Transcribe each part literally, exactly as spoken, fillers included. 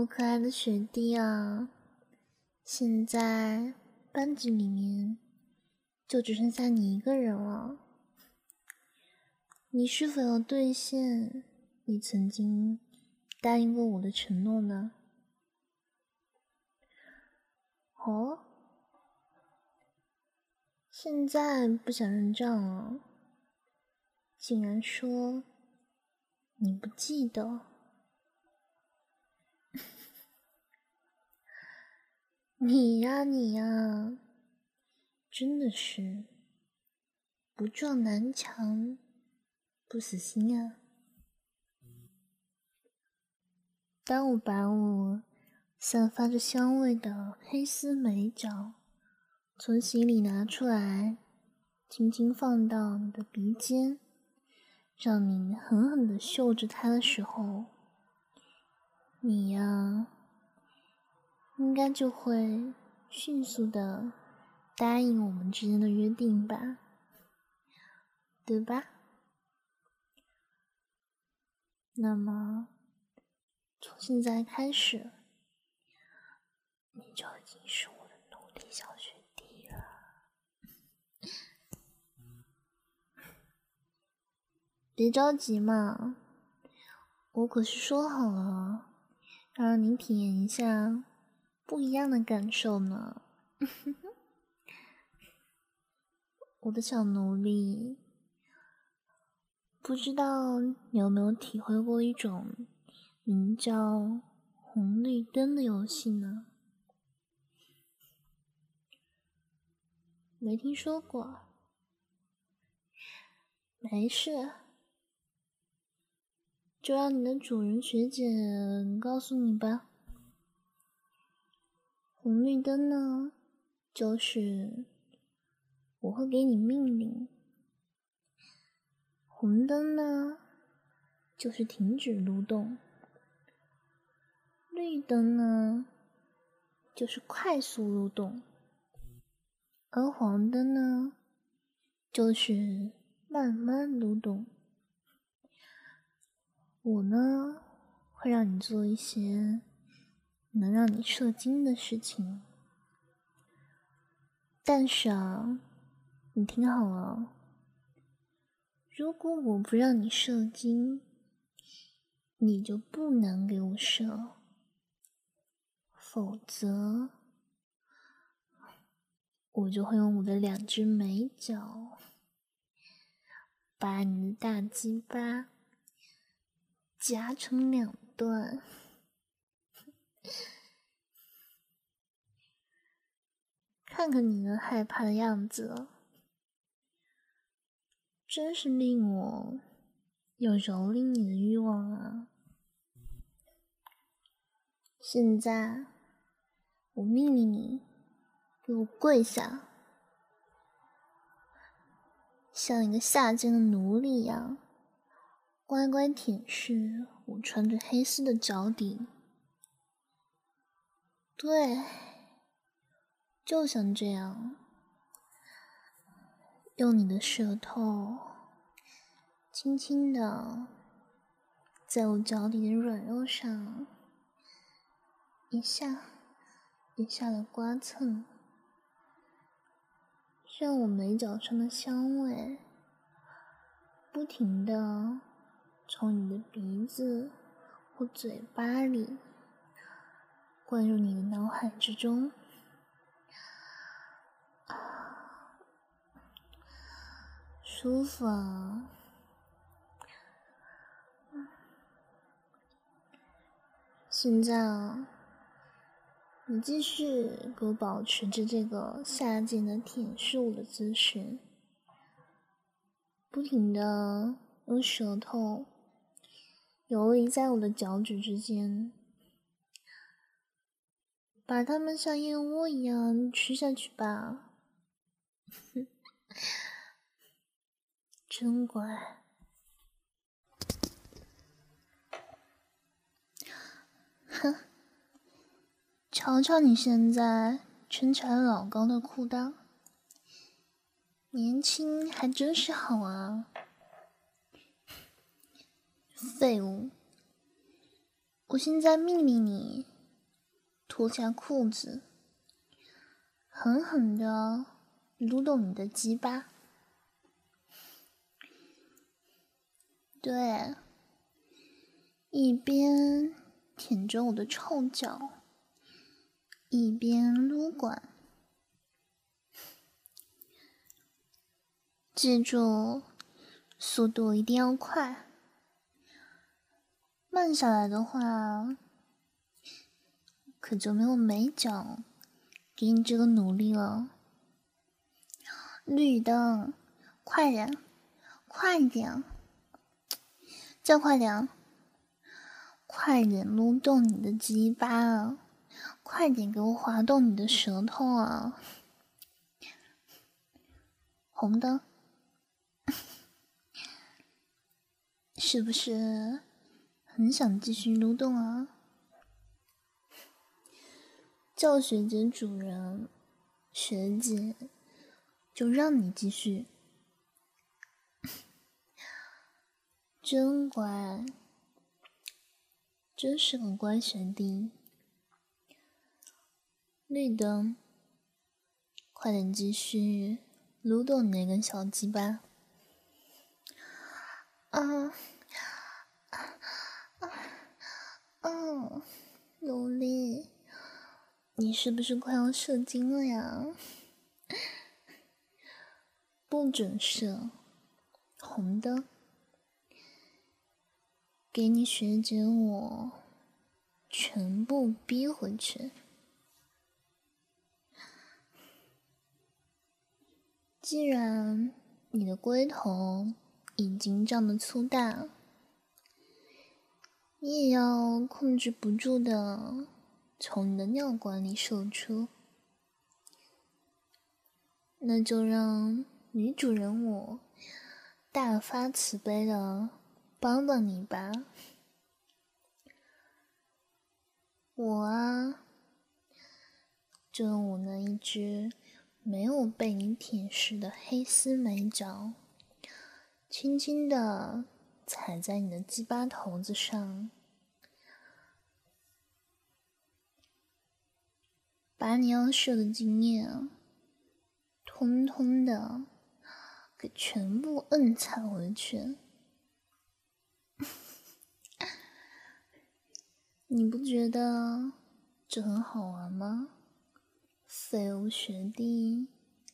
我可爱的学弟啊，现在班级里面就只剩下你一个人了，你是否要兑现你曾经答应过我的承诺呢？哦，现在不想认账了，竟然说你不记得。你呀你呀，真的是不撞南墙不死心啊！当我把我散发着香味的黑丝美角从洗里拿出来，轻轻放到你的鼻尖，让你狠狠地嗅着它的时候，你呀，应该就会迅速地答应我们之间的约定吧，对吧？那么从现在开始，你就已经是我的奴隶小学弟了。别着急嘛，我可是说好了，让你体验一下不一样的感受呢。我的小奴隶，不知道你有没有体会过一种名叫红绿灯的游戏呢？没听说过？没事，就让你的主人学姐告诉你吧。红绿灯呢，就是我会给你命令；红灯呢，就是停止蠕动；绿灯呢，就是快速蠕动；而黄灯呢，就是慢慢蠕动。我呢，会让你做一些能让你射精的事情，但是啊，你听好了，如果我不让你射精，你就不能给我射，否则我就会用我的两只美脚把你的大鸡巴夹成两段。看看你那害怕的样子，真是令我有蹂躏你的欲望啊！现在，我命令你给我跪下，像一个下贱的奴隶一样，乖乖舔舐我穿着黑丝的脚底。对，就像这样，用你的舌头轻轻的在我脚底的软肉上一下一下的刮蹭，让我美脚上的香味不停的从你的鼻子或嘴巴里灌入你的脑海之中。舒服啊！现在啊，你继续给我保持着这个下贱的舔舐我的姿势，不停的用舌头游离在我的脚趾之间，把它们像燕窝一样吃下去吧。真乖。哼，瞧瞧你现在撑起来老高的裤裆，年轻还真是好啊。废物，我现在命令你脱下裤子，狠狠地撸动你的鸡巴。对，一边舔着我的臭脚，一边撸管。记住，速度一定要快，慢下来的话，可就没有美脚给你这个努力了。绿灯，快点，快点，再快点，快点撸动你的鸡巴啊！快点给我滑动你的舌头啊！红灯。是不是很想继续撸动啊？叫学姐主人，学姐就让你继续。真乖，真是个乖学弟。绿灯，快点继续撸动你那根小鸡巴。啊啊啊！努力，你是不是快要射精了呀？不准射，红灯。给你学姐我全部逼回去。既然你的龟头已经这么粗大，你也要控制不住的从你的尿管里射出，那就让女主人我大发慈悲的帮帮你吧。我啊，就用我那一只没有被你舔湿的黑丝美脚，轻轻地踩在你的鸡巴头子上，把你要射的精液通通的给全部摁踩回去。你不觉得这很好玩吗？废物学弟。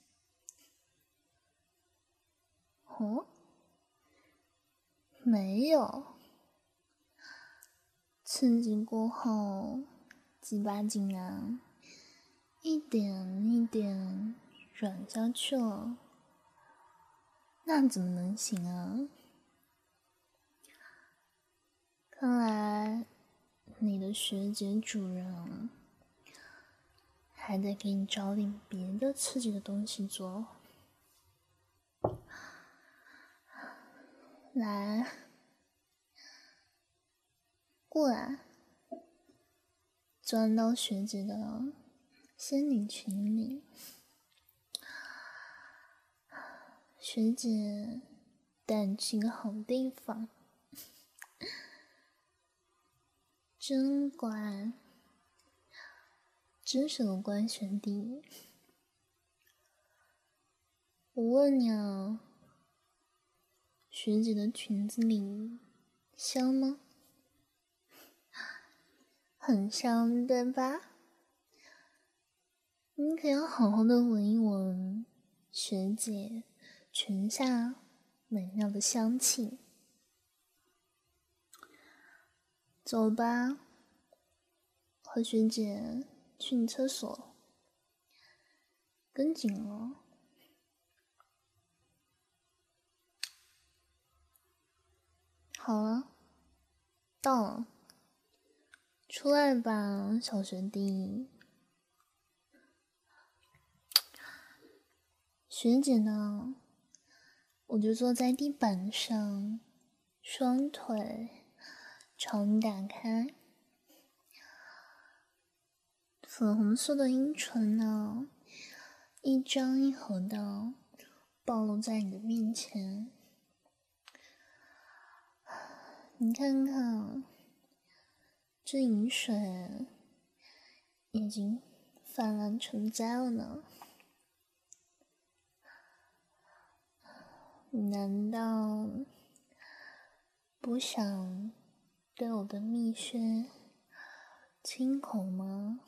哦，没有。刺激过后，鸡巴竟然一点一点软下去了，那怎么能行啊？看来你的学姐主人还得给你找点别的刺激的东西做。来，过来，钻到学姐的仙女裙里。学姐带你去个好地方。真乖，真是个乖学弟。我问你啊，学姐的裙子里香吗？很香，对吧？你可要好好的闻一闻学姐裙下美妙的香气。走吧，和学姐去你厕所，跟紧了。好了，到了，出来吧，小学弟。学姐呢？我就坐在地板上，双腿朝你打开，粉红色的阴唇呢，一张一合的暴露在你的面前。你看看，这饮水已经泛滥成灾了呢？你难道不想对我的蜜穴亲口吗？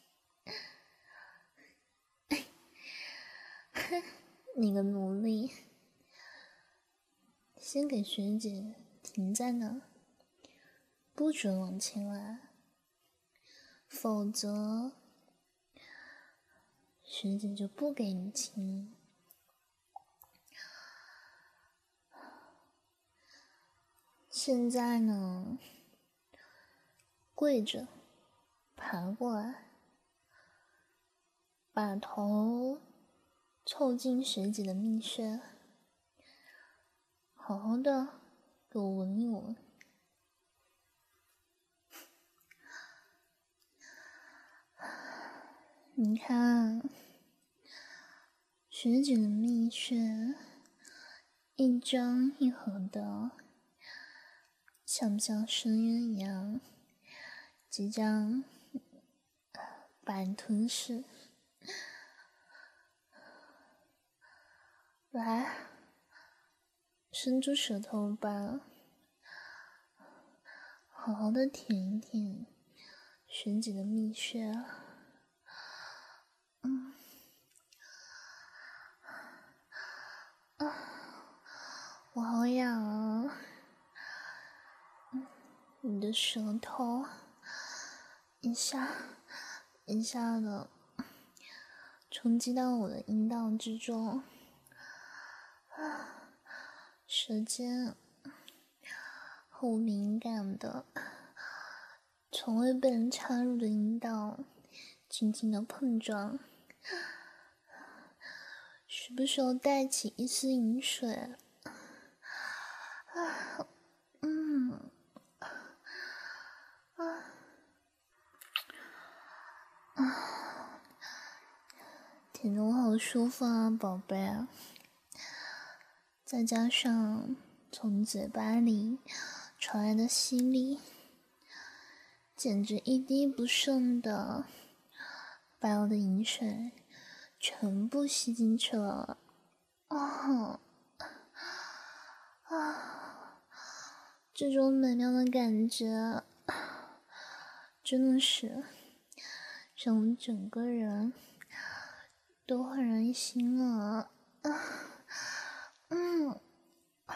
你个奴隶，先给学姐停在那，不准往前来，否则学姐就不给你亲。现在呢，跪着爬过来，把头凑近学姐的蜜穴，好好的给我闻一闻。你看，学姐的蜜穴一张一合的，像不像深渊一样，即将把你吞噬？来，伸出舌头吧，好好的舔一舔学姐的蜜穴。嗯，啊，我好痒啊！你的舌头一下一下的冲击到我的阴道之中，啊，舌尖好敏感的，从未被人插入的阴道轻轻的碰撞，时不时带起一丝饮水。啊，嗯，啊，啊，舔得我好舒服啊，宝贝。再加上从嘴巴里传来的吸力，简直一滴不剩的把我的饮水全部吸进去了。啊啊！这种美妙的感觉，真的是让我整个人都焕然一新了。啊，嗯，啊，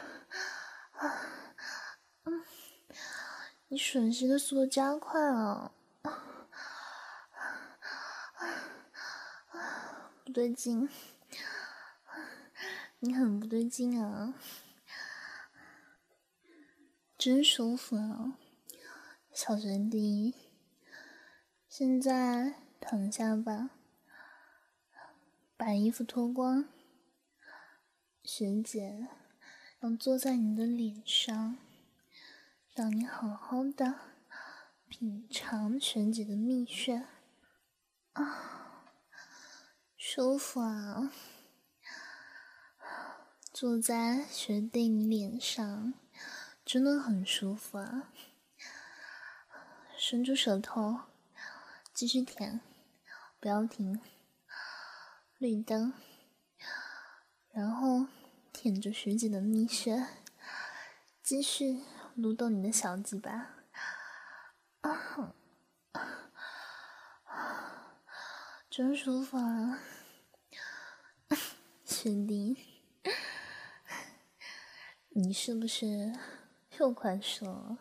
嗯，你吮吸的速度加快了。不对劲，你很不对劲啊！真舒服啊，小学弟。现在躺下吧，把衣服脱光，学姐要坐在你的脸上，让你好好的品尝学姐的蜜穴。啊，舒服啊！坐在学弟你脸上真的很舒服啊！伸出舌头，继续舔，不要停。绿灯，然后舔着学姐的蜜穴，继续撸动你的小鸡巴。啊，真舒服啊，学弟，你是不是又快射了？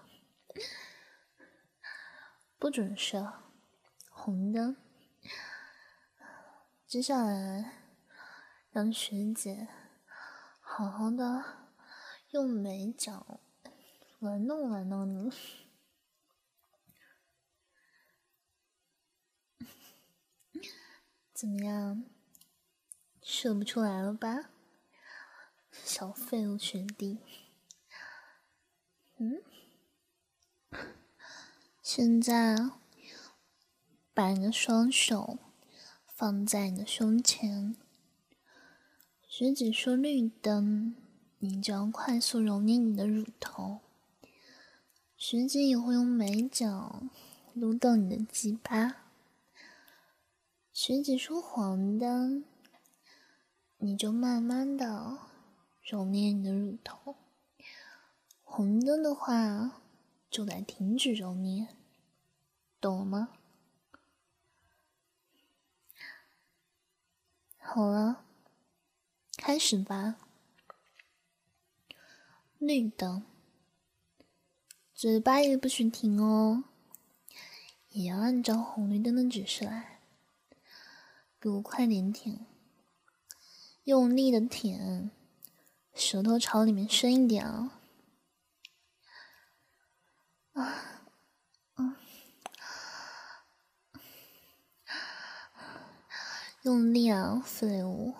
不准射，红灯。接下来，让学姐好好的用美脚玩弄玩弄你。怎么样？射不出来了吧？小废物学弟。嗯？现在把你的双手放在你的胸前，学姐说绿灯，你就要快速揉捏你的乳头。学姐也会用美脚撸动你的鸡巴， 学姐说黄的，你就慢慢的揉捏你的乳头；红的的话，就得停止揉捏，懂了吗？好了，开始吧。绿灯，嘴巴也不许停哦，也要按照红绿灯的指示来。给我快点舔，用力的舔，舌头朝里面伸一点啊！啊，嗯，用力啊，废物！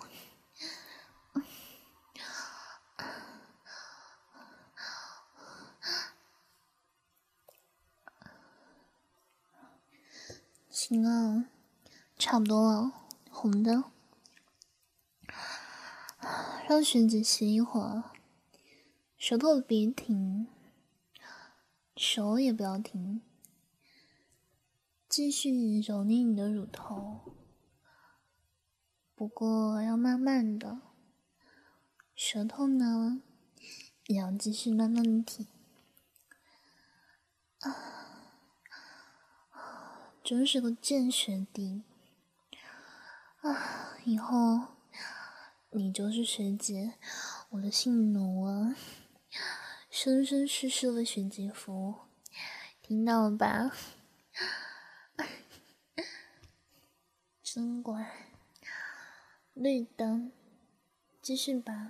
行啊，差不多了，红的。让学姐歇一会儿，舌头别停，手也不要停，继续揉捏你的乳头，不过要慢慢的，舌头呢也要继续慢慢的舔。啊，真是个贱学弟啊！以后你就是学姐，我的性奴啊，生生世世为学姐服务，听到了吧？真乖。绿灯，继续吧。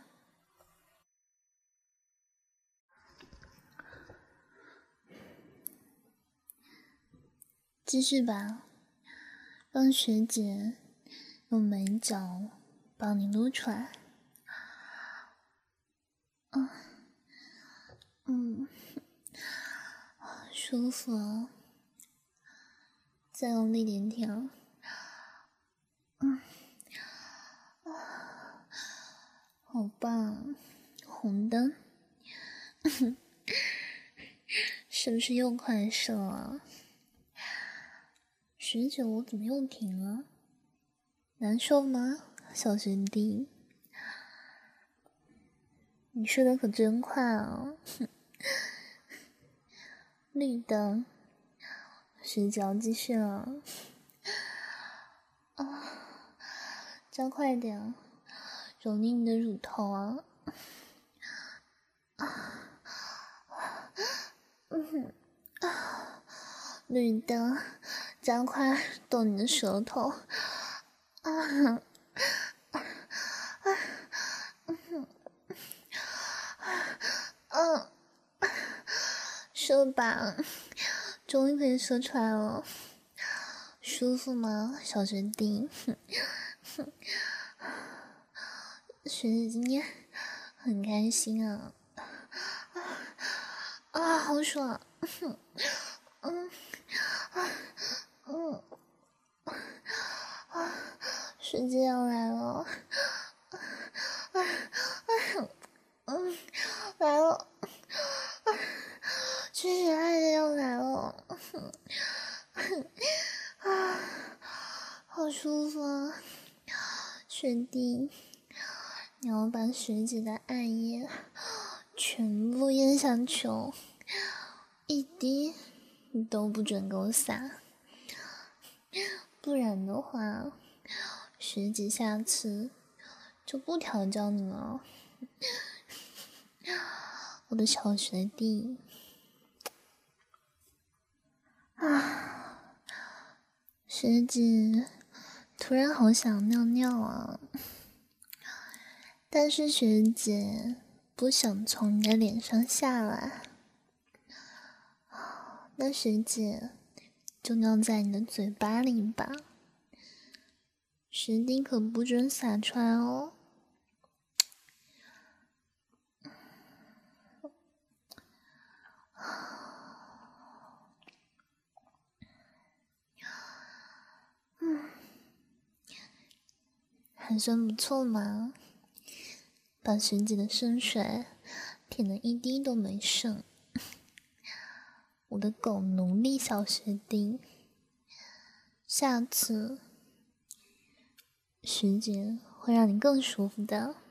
继续吧，让学姐用美脚帮你撸出来。嗯嗯，舒服啊，再用力点舔。嗯，好棒，红灯，是不是又快射了？学姐，我怎么又停了？难受吗，小学弟？你射的可真快啊！绿灯，学姐要继续了。啊，加快点，揉捏你的乳头啊！啊，嗯啊，绿灯，加快动你的舌头。啊啊啊！嗯嗯，射吧，终于可以射出来了，舒服吗，小学弟？学姐今天很开心啊！啊啊，好爽！嗯啊嗯啊，学姐要来了！啊啊嗯，来了！啊，学姐爱的要来了！啊，好舒服啊，学弟！你要把学姐的爱液全部咽下去哦，一滴你都不准给我洒，不然的话，学姐下次就不调教你了，我的小学弟。啊，学姐突然好想尿尿啊！但是学姐不想从你的脸上下来，那学姐就尿在你的嘴巴里吧，学弟可不准洒出来哦。嗯，还算不错嘛。把学姐的圣水舔得一滴都没剩，我的狗奴隶小学弟，下次时间会让你更舒服的。